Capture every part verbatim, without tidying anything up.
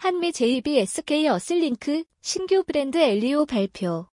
한미 제이비 에스케이 어슬링크 신규 브랜드 엘리오 발표.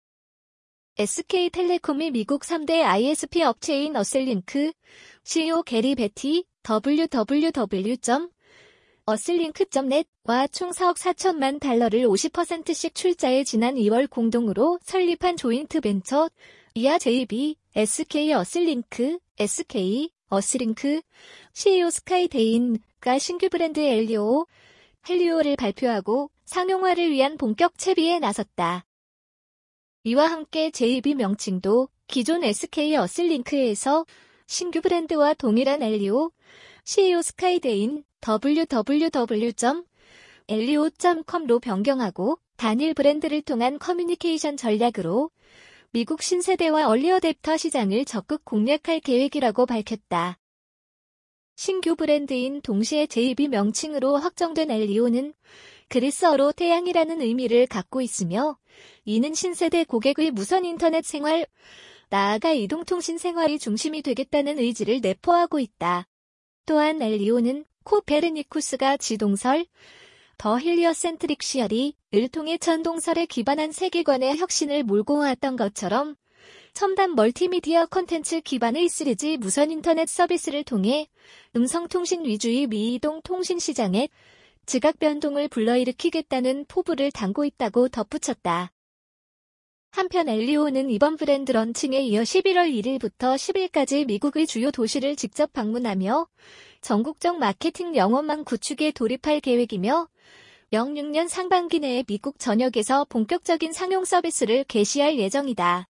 에스케이텔레콤이 미국 삼 대 아이에스피 업체인 어슬링크 씨이오 게리 베티 더블유 더블유 더블유 점 어슬링크 점 넷과 총 사억 사천만 달러를 오십 퍼센트씩 출자해 지난 이월 공동으로 설립한 조인트 벤처 이하 제이비 에스케이 어슬링크 에스케이 어슬링크 씨이오 스카이데인가 신규 브랜드 엘리오 헬리오를 발표하고 상용화를 위한 본격 채비에 나섰다. 이와 함께 제이비 명칭도 기존 에스케이 어슬링크에서 신규 브랜드와 동일한 엘리오 씨이오 스카이데인 더블유 더블유 더블유 점 엘리오 점 컴로 변경하고 단일 브랜드를 통한 커뮤니케이션 전략으로 미국 신세대와 얼리어댑터 시장을 적극 공략할 계획이라고 밝혔다. 신규 브랜드인 동시에 제이비 명칭으로 확정된 엘리오는 그리스어로 태양이라는 의미를 갖고 있으며 이는 신세대 고객의 무선 인터넷 생활, 나아가 이동통신 생활이 중심이 되겠다는 의지를 내포하고 있다. 또한 엘리오는 코페르니쿠스가 지동설, 더 힐리어센트릭 시어리를 통해 전동설에 기반한 세계관의 혁신을 몰고 왔던 것처럼 첨단 멀티미디어 콘텐츠 기반의 쓰리지 무선 인터넷 서비스를 통해 음성통신 위주의 미이동 통신 시장에 지각 변동을 불러일으키겠다는 포부를 담고 있다고 덧붙였다. 한편 엘리오는 이번 브랜드 런칭에 이어 십일월 일일부터 십일까지 미국의 주요 도시를 직접 방문하며 전국적 마케팅 영업망 구축에 돌입할 계획이며 영육 년 상반기 내에 미국 전역에서 본격적인 상용 서비스를 개시할 예정이다.